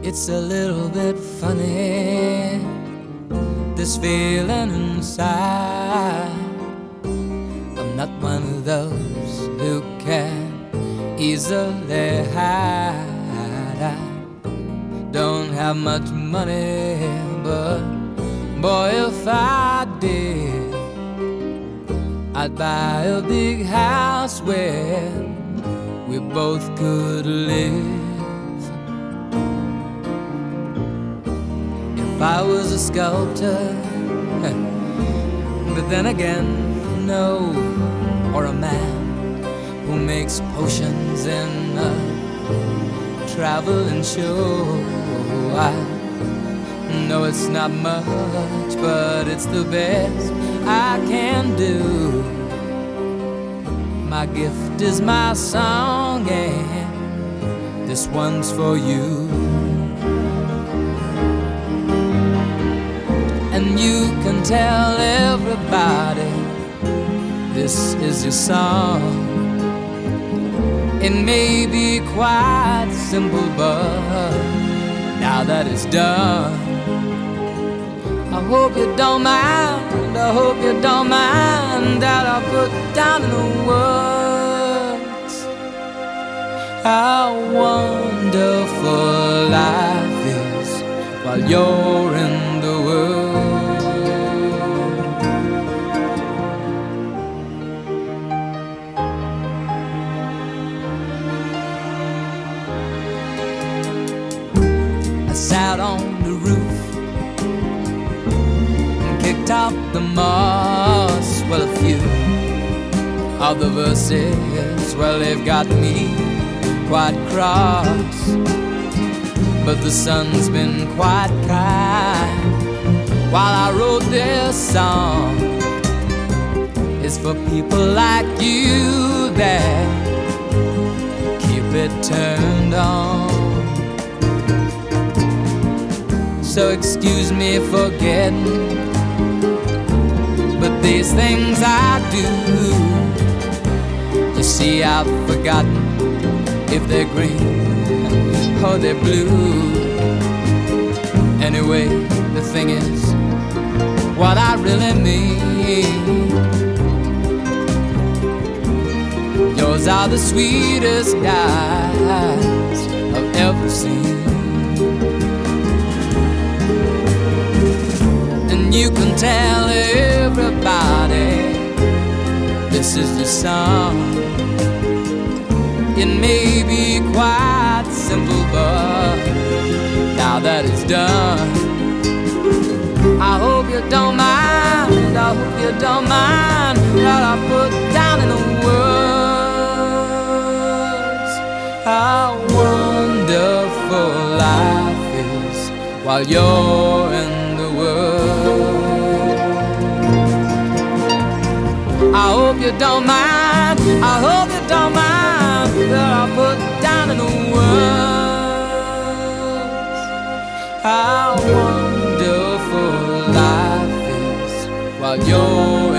It's a little bit funny, this feeling inside. I'm not one of those who can easily hide. I don't have much money, but boy, if I did, I'd buy a big house where we both could live. If I was a sculptor, but then again, no, or a man who makes potions in a traveling show. I know it's not much, but it's the best I can do. My gift is my song, and this one's for you. And you can tell everybody this is your song. It may be quite simple, but now that it's done, I hope you don't mind, I hope you don't mind that I put down in the words how wonderful life is while you're in the world. I sat on the roof and kicked out the moss. Well, a few of the verses, well, they've got me quite cross, but the sun's been quite kind while I wrote this song. It's for people like you that keep it turned on. So excuse me for getting, but these things I do, you see, I've forgotten if they're green or they're blue. Anyway, the thing is, what I really mean, yours are the sweetest eyes I've ever seen. And you can tell everybody this is the song. It may be quite simple, but now that it's done, I hope you don't mind, I hope you don't mind that I put down in the words how wonderful life is while you're in the world. I hope you don't mind, I hope you don't mind that I put down in the words how wonderful life is while you're